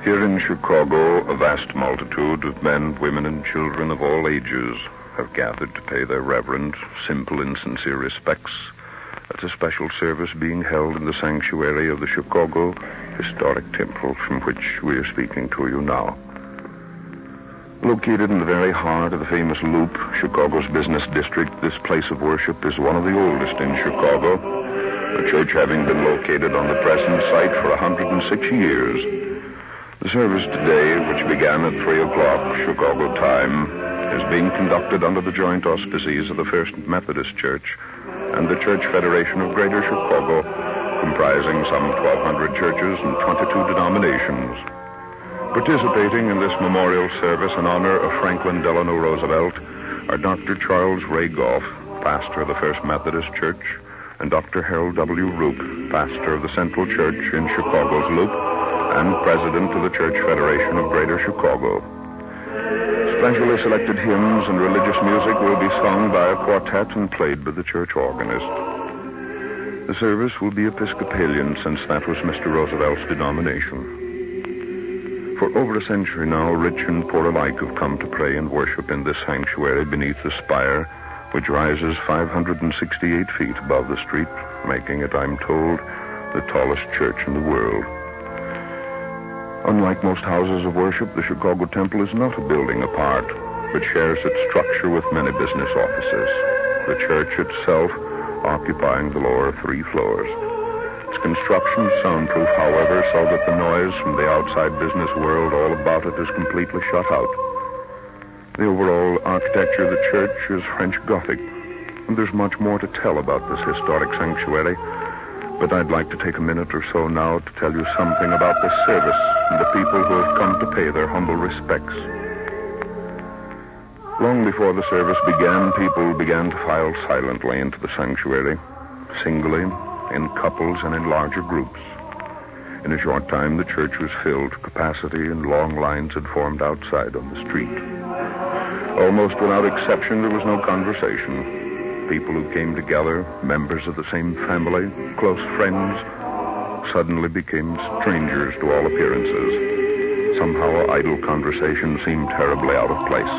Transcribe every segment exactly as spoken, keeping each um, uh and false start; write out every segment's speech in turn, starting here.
Here in Chicago, a vast multitude of men, women, and children of all ages have gathered to pay their reverent, simple, and sincere respects at a special service being held in the sanctuary of the Chicago Historic Temple, from which we are speaking to you now. Located in the very heart of the famous Loop, Chicago's business district, this place of worship is one of the oldest in Chicago, the church having been located on the present site for one hundred six years. The service today, which began at three o'clock Chicago time, is being conducted under the joint auspices of the First Methodist Church and the Church Federation of Greater Chicago, comprising some twelve hundred churches and twenty-two denominations. Participating in this memorial service in honor of Franklin Delano Roosevelt are Doctor Charles Ray Goff, pastor of the First Methodist Church, and Doctor Harold W. Roop, pastor of the Central Church in Chicago's Loop, and president of the Church Federation of Greater Chicago. Specially selected hymns and religious music will be sung by a quartet and played by the church organist. The service will be Episcopalian, since that was Mister Roosevelt's denomination. For over a century now, rich and poor alike have come to pray and worship in this sanctuary beneath the spire, which rises five hundred sixty-eight feet above the street, making it, I'm told, the tallest church in the world. Unlike most houses of worship, the Chicago Temple is not a building apart, but shares its structure with many business offices, the church itself occupying the lower three floors. Its construction is soundproof, however, so that the noise from the outside business world all about it is completely shut out. The overall architecture of the church is French Gothic, and there's much more to tell about this historic sanctuary, but I'd like to take a minute or so now to tell you something about the service and the people who have come to pay their humble respects. Long before the service began, people began to file silently into the sanctuary, singly, in couples, and in larger groups. In a short time, the church was filled to capacity, and long lines had formed outside on the street. Almost without exception, there was no conversation. People who came together, members of the same family, close friends, suddenly became strangers to all appearances. Somehow, idle conversation seemed terribly out of place.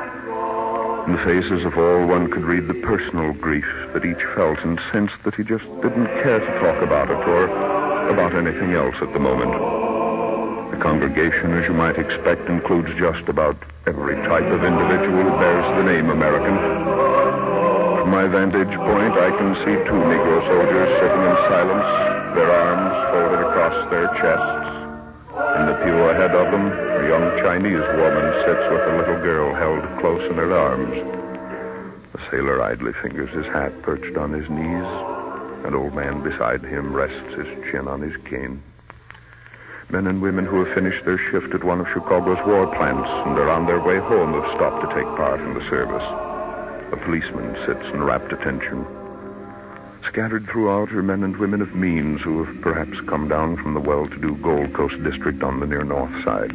In the faces of all, one could read the personal grief that each felt, and sensed that he just didn't care to talk about it or about anything else at the moment. The congregation, as you might expect, includes just about every type of individual who bears the name American. From my vantage point, I can see two Negro soldiers sitting in silence, their arms folded across their chests. In the pew ahead of them, a young Chinese woman sits with a little girl held close in her arms. The sailor idly fingers his hat perched on his knees. An old man beside him rests his chin on his cane. Men and women who have finished their shift at one of Chicago's war plants and are on their way home have stopped to take part in the service. A policeman sits in rapt attention. Scattered throughout are men and women of means who have perhaps come down from the well-to-do Gold Coast district on the near north side.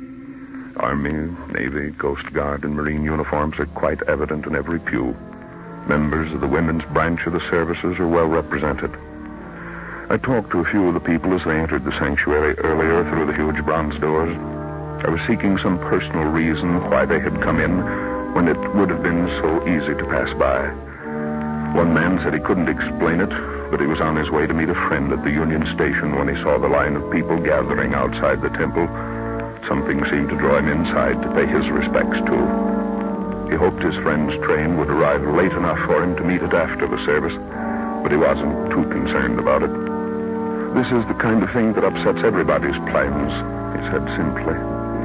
Army, Navy, Coast Guard, and Marine uniforms are quite evident in every pew. Members of the women's branch of the services are well represented. I talked to a few of the people as they entered the sanctuary earlier through the huge bronze doors. I was seeking some personal reason why they had come in when it would have been so easy to pass by. One man said he couldn't explain it, but he was on his way to meet a friend at the Union Station when he saw the line of people gathering outside the temple. Something seemed to draw him inside to pay his respects to. He hoped his friend's train would arrive late enough for him to meet it after the service, but he wasn't too concerned about it. This is the kind of thing that upsets everybody's plans, he said simply.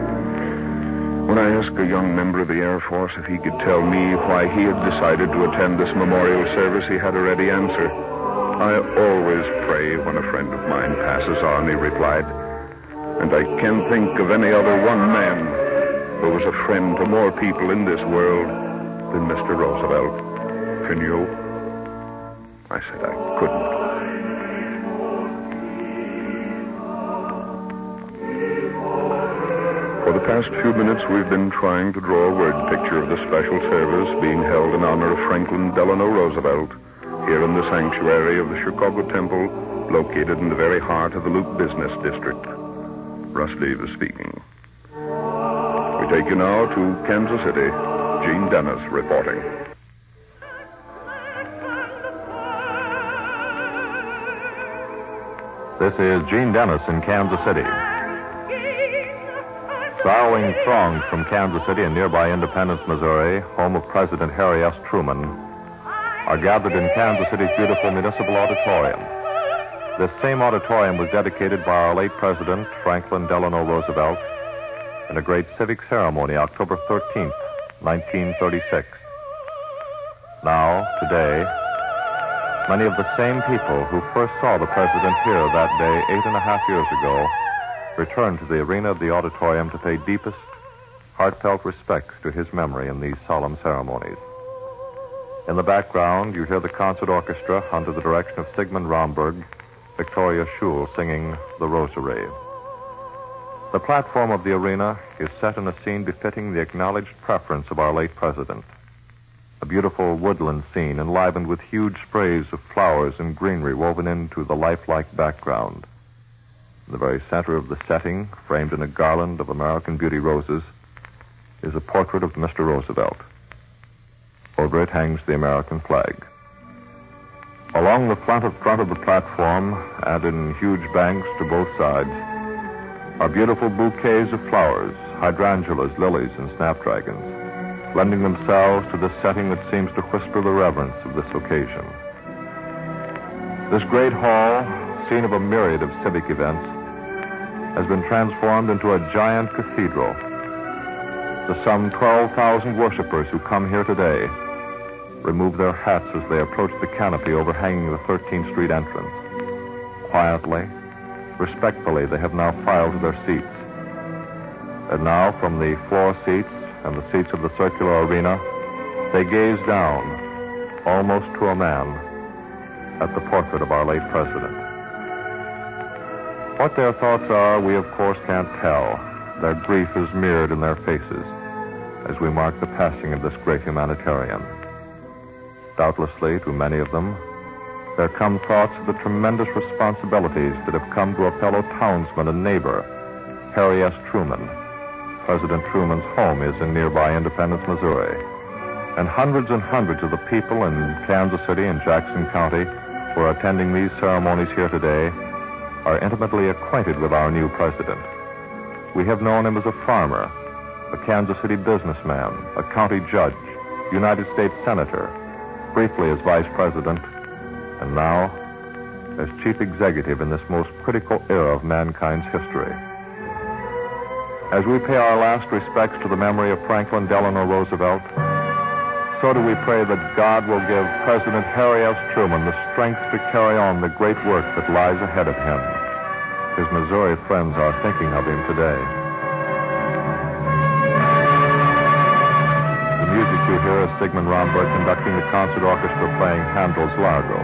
When I asked a young member of the Air Force if he could tell me why he had decided to attend this memorial service, he had a ready answer. I always pray when a friend of mine passes on, he replied. And I can't think of any other one man who was a friend to more people in this world than Mister Roosevelt. Can you? I said I couldn't. For the past few minutes, we've been trying to draw a word picture of the special service being held in honor of Franklin Delano Roosevelt here in the sanctuary of the Chicago Temple, located in the very heart of the Loop Business District. Russ Davis speaking. We take you now to Kansas City. Gene Dennis reporting. This is Gene Dennis in Kansas City. Sorrowing throngs from Kansas City and nearby Independence, Missouri, home of President Harry S. Truman, are gathered in Kansas City's beautiful municipal auditorium. This same auditorium was dedicated by our late President, Franklin Delano Roosevelt, in a great civic ceremony October thirteenth, nineteen thirty-six. Now, today, many of the same people who first saw the President here that day eight and a half years ago return to the arena of the auditorium to pay deepest, heartfelt respects to his memory in these solemn ceremonies. In the background, you hear the concert orchestra under the direction of Sigmund Romberg, Victoria Schul singing The Rosary. The platform of the arena is set in a scene befitting the acknowledged preference of our late President. A beautiful woodland scene enlivened with huge sprays of flowers and greenery woven into the lifelike background. In the very center of the setting, framed in a garland of American beauty roses, is a portrait of Mister Roosevelt. Over it hangs the American flag. Along the front of, front of the platform, and in huge banks to both sides, are beautiful bouquets of flowers, hydrangeas, lilies, and snapdragons, lending themselves to this setting that seems to whisper the reverence of this occasion. This great hall, scene of a myriad of civic events, has been transformed into a giant cathedral. The some twelve thousand worshipers who come here today remove their hats as they approach the canopy overhanging the thirteenth Street entrance. Quietly, respectfully, they have now filed to their seats. And now, from the floor seats and the seats of the circular arena, they gaze down, almost to a man, at the portrait of our late President. What their thoughts are, we of course can't tell. Their grief is mirrored in their faces as we mark the passing of this great humanitarian. Doubtlessly, to many of them, there come thoughts of the tremendous responsibilities that have come to a fellow townsman and neighbor, Harry S. Truman. President Truman's home is in nearby Independence, Missouri. And hundreds and hundreds of the people in Kansas City and Jackson County who are attending these ceremonies here today are intimately acquainted with our new president. We have known him as a farmer, a Kansas City businessman, a county judge, United States senator, briefly as vice president, and now as chief executive in this most critical era of mankind's history. As we pay our last respects to the memory of Franklin Delano Roosevelt, so do we pray that God will give President Harry S. Truman the strength to carry on the great work that lies ahead of him. His Missouri friends are thinking of him today. The music you hear is Sigmund Romberg conducting the concert orchestra playing Handel's Largo.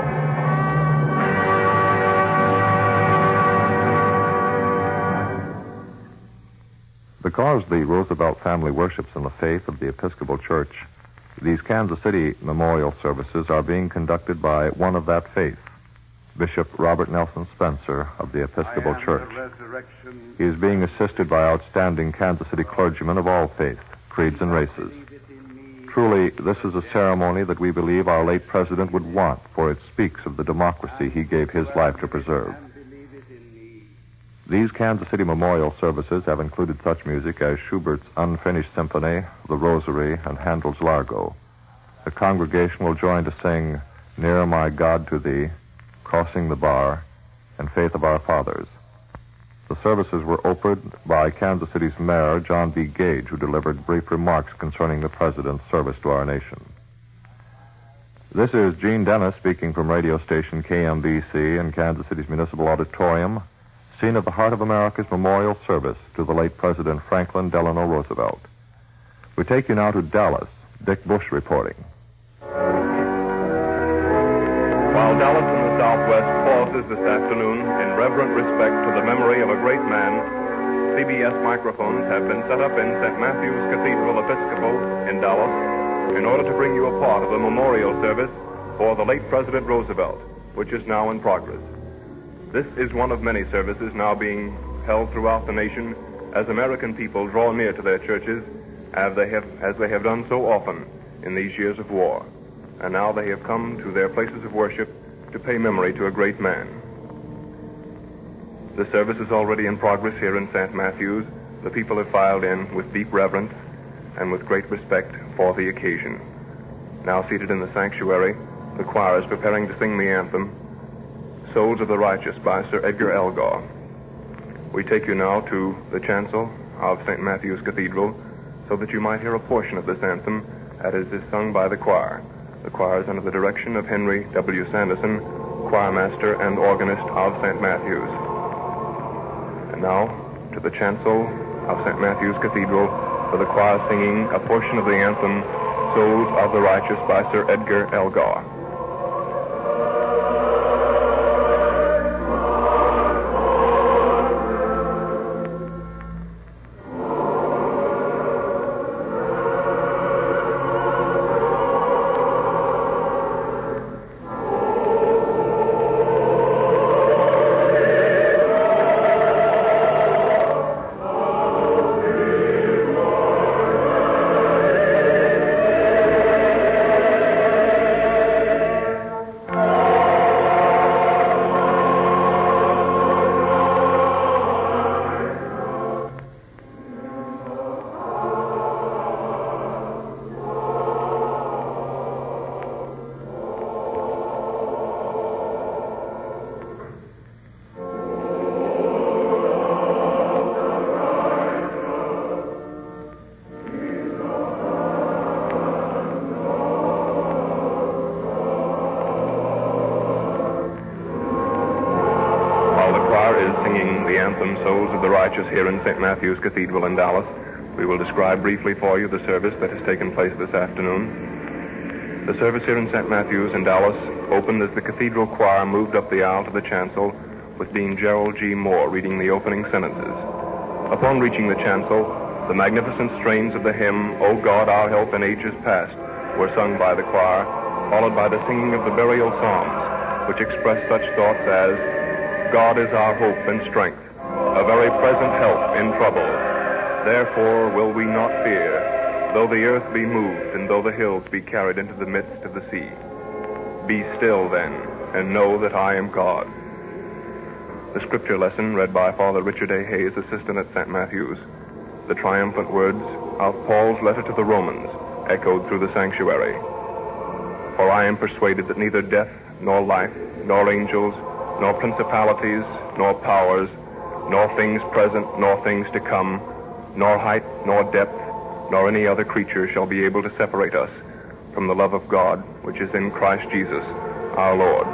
Because the Roosevelt family worships in the faith of the Episcopal Church, these Kansas City memorial services are being conducted by one of that faith, Bishop Robert Nelson Spencer of the Episcopal Church. He is being assisted by outstanding Kansas City clergymen of all faiths, creeds, and races. Truly, this is a ceremony that we believe our late president would want, for it speaks of the democracy he gave his life to preserve. These Kansas City memorial services have included such music as Schubert's Unfinished Symphony, The Rosary, and Handel's Largo. The congregation will join to sing Near My God to Thee, Crossing the Bar, and Faith of Our Fathers. The services were opened by Kansas City's mayor, John B. Gage, who delivered brief remarks concerning the president's service to our nation. This is Gene Dennis speaking from radio station K M B C in Kansas City's Municipal Auditorium, scene of the Heart of America's memorial service to the late President Franklin Delano Roosevelt. We take you now to Dallas. Dick Bush reporting. While Dallas in the Southwest pauses this afternoon in reverent respect to the memory of a great man, C B S microphones have been set up in Saint Matthew's Cathedral Episcopal in Dallas in order to bring you a part of the memorial service for the late President Roosevelt, which is now in progress. This is one of many services now being held throughout the nation as American people draw near to their churches, as they have, as they have done so often in these years of war. And now they have come to their places of worship to pay memory to a great man. The service is already in progress here in Saint Matthew's. The people have filed in with deep reverence and with great respect for the occasion. Now seated in the sanctuary, the choir is preparing to sing the anthem, Souls of the Righteous by Sir Edgar Elgar. We take you now to the chancel of Saint Matthew's Cathedral so that you might hear a portion of this anthem as it is sung by the choir. The choir is under the direction of Henry W. Sanderson, choirmaster and organist of Saint Matthew's. And now to the chancel of Saint Matthew's Cathedral for the choir singing a portion of the anthem, Souls of the Righteous by Sir Edgar Elgar. Souls of the Righteous here in Saint Matthew's Cathedral in Dallas. We will describe briefly for you the service that has taken place this afternoon. The service here in Saint Matthew's in Dallas opened as the cathedral choir moved up the aisle to the chancel with Dean Gerald G. Moore reading the opening sentences. Upon reaching the chancel, the magnificent strains of the hymn, O God, Our Help in Ages Past, were sung by the choir, followed by the singing of the burial psalms, which express such thoughts as, God is our hope and strength, a very present help in trouble. Therefore will we not fear, though the earth be moved, and though the hills be carried into the midst of the sea. Be still then, and know that I am God. The scripture lesson read by Father Richard A. Hayes, assistant at Saint Matthew's. The triumphant words of Paul's letter to the Romans, echoed through the sanctuary. For I am persuaded that neither death, nor life, nor angels, nor principalities, nor powers, nor things present, nor things to come, nor height, nor depth, nor any other creature shall be able to separate us from the love of God, which is in Christ Jesus, our Lord.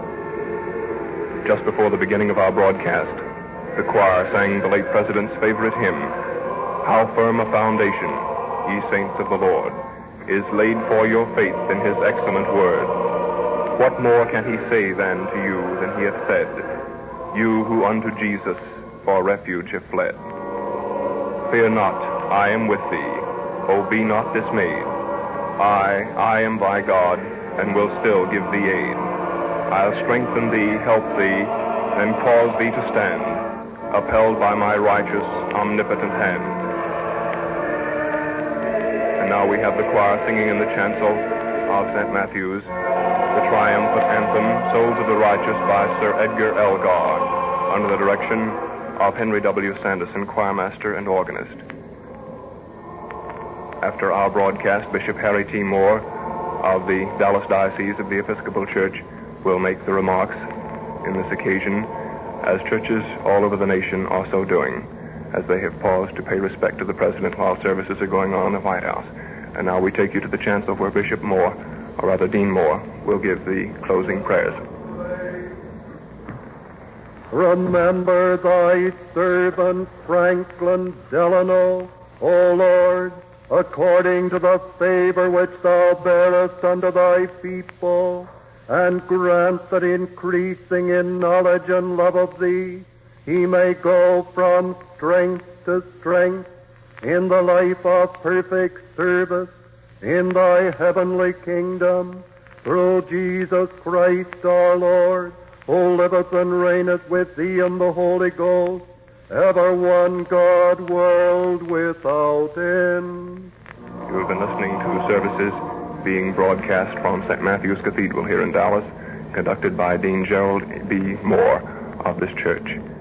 Just before the beginning of our broadcast, the choir sang the late President's favorite hymn, How Firm a Foundation, Ye Saints of the Lord, is laid for your faith in his excellent word. What more can he say then to you than he hath said, you who unto Jesus for refuge have fled? Fear not, I am with thee. O be not dismayed. I, I am thy God, and will still give thee aid. I'll strengthen thee, help thee, and cause thee to stand, upheld by my righteous, omnipotent hand. And now we have the choir singing in the chancel of Saint Matthew's, the triumphant anthem, Souls of the Righteous by Sir Edgar Elgar, under the direction of Henry W. Sanderson, choirmaster and organist. After our broadcast, Bishop Harry T. Moore of the Dallas Diocese of the Episcopal Church will make the remarks in this occasion, as churches all over the nation are so doing, as they have paused to pay respect to the President while services are going on in the White House. And now we take you to the chancel where Bishop Moore, or rather Dean Moore, will give the closing prayers. Remember thy servant Franklin Delano, O Lord, according to the favor which thou bearest unto thy people, and grant that increasing in knowledge and love of thee, he may go from strength to strength in the life of perfect service in thy heavenly kingdom, through Jesus Christ our Lord, who liveth and reigneth with thee in the Holy Ghost, ever one God, world without end. You have been listening to services being broadcast from Saint Matthew's Cathedral here in Dallas, conducted by Dean Gerald B. Moore of this church.